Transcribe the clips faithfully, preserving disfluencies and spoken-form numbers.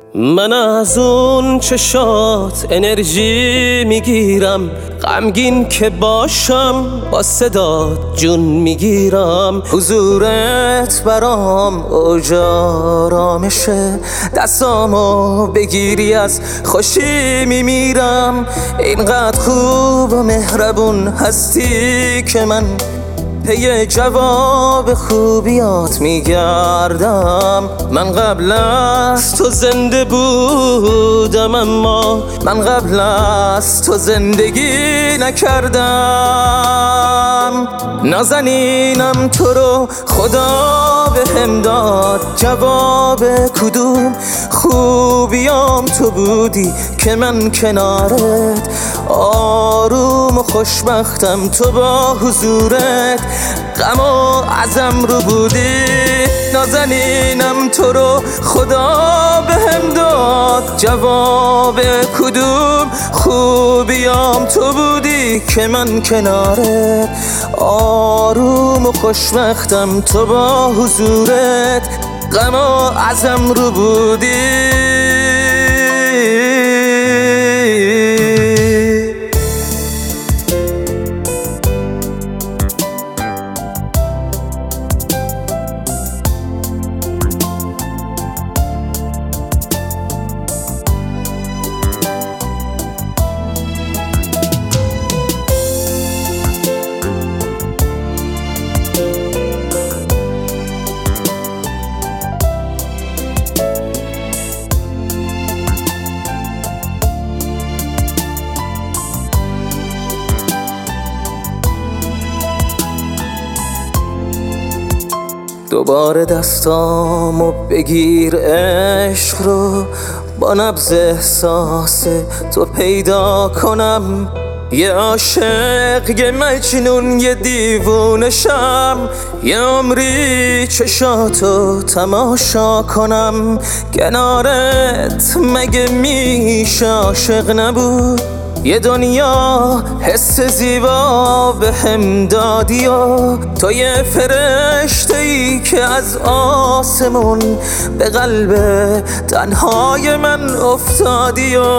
من از اون چشات انرژی میگیرم، غمگین که باشم با صدات جون میگیرم. حضورت برام اوج آرامشه، دستامو بگیری از خوشی میمیرم. اینقدر خوب و مهربون هستی که من پی جواب خوبیات میگردم. من قبل از تو زنده بودم، اما من قبل از تو زندگی نکردم. نازنینم تو رو خدا به هم داد، جواب کدوم خوبیام تو بودی که من کنارت آروم و خوشبختم. تو با حضورت غم و عزم رو بودی. نازنینم تو رو خدا به هم داد، جواب کدوم خوبیام تو بودی که من کنارت آروم و خوشبختم. تو با حضورت غم و عزم رو بودی. دوباره دستامو بگیر، عشق رو با نبض احساس تو پیدا کنم. یه عاشق، یه مجنون، یه دیوونشم، یه عمری چشاتو تماشا کنم. کنارت مگه میشه عاشق نبود؟ یه دنیا حس زیبا به هم دادی و تو یه فرشته ای که از آسمون به قلب تنهای من افتادی. و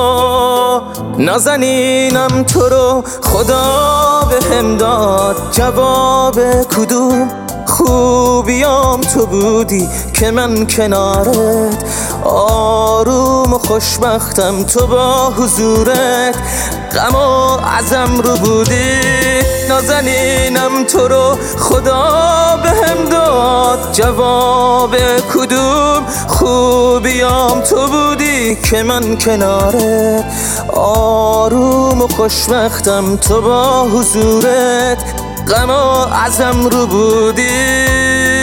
نازنینم تو رو خدا به هم داد، جواب کدوم خوبیام تو بودی که من کنارت آروم و خوشبختم. تو با حضورت غم و عزم رو بودی. نازنینم تو رو خدا به هم داد، جواب کدوم خوبیام تو بودی که من کنارت آروم و خوشبختم. تو با حضورت غم و عزم رو بودی.